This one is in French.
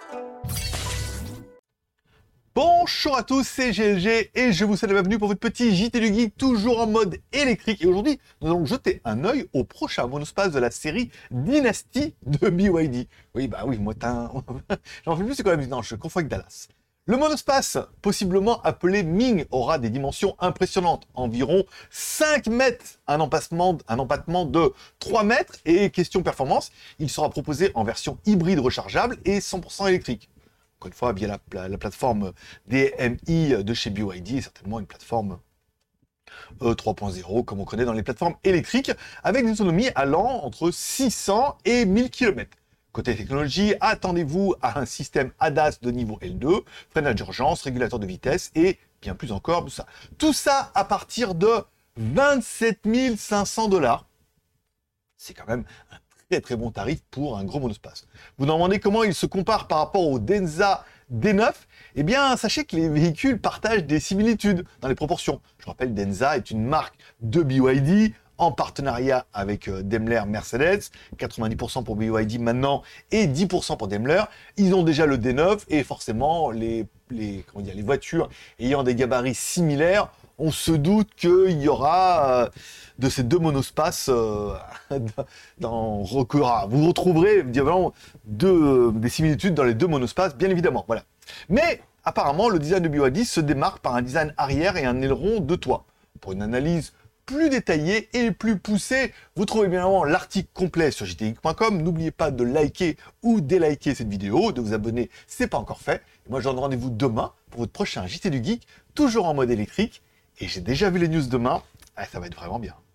Bonjour à tous, c'est GLG et je vous souhaite la bienvenue pour votre petit JT du Geek, toujours en mode électrique. Et aujourd'hui, nous allons jeter un œil au prochain monospace de la série Dynasty de BYD. Oui, moi, j'en fais plus, c'est quoi la musique? Non, je confonds avec Dallas. Le monospace, possiblement appelé Ming, aura des dimensions impressionnantes, environ 5 mètres, un empattement de 3 mètres, et question performance, il sera proposé en version hybride rechargeable et 100% électrique. Encore une fois, via la plateforme DMI de chez BYD, certainement une plateforme 3.0, comme on connaît dans les plateformes électriques, avec une autonomie allant entre 600 et 1000 km. Côté technologie, attendez-vous à un système ADAS de niveau L2, freinage d'urgence, régulateur de vitesse et bien plus encore, tout ça. Tout ça à partir de 27 500 $. C'est quand même un très très bon tarif pour un gros monospace. Vous demandez comment il se compare par rapport au Denza D9. Eh bien, sachez que les véhicules partagent des similitudes dans les proportions. Je rappelle, Denza est une marque de BYD en partenariat avec Daimler Mercedes, 90% pour BYD maintenant et 10% pour Daimler. Ils ont déjà le D9 et forcément les voitures ayant des gabarits similaires, on se doute qu'il y aura de ces deux monospaces dans recours. Vous retrouverez évidemment des similitudes dans les deux monospaces, bien évidemment. Voilà. Mais apparemment, le design de BYD se démarque par un design arrière et un aileron de toit. Pour une analyse plus détaillée et plus poussée, vous trouvez bien évidemment l'article complet sur jtgeek.com. N'oubliez pas de liker ou déliker cette vidéo, de vous abonner si ce n'est pas encore fait. Et moi, je vous donne rendez-vous demain pour votre prochain JT du Geek, toujours en mode électrique. Et j'ai déjà vu les news demain, ça va être vraiment bien.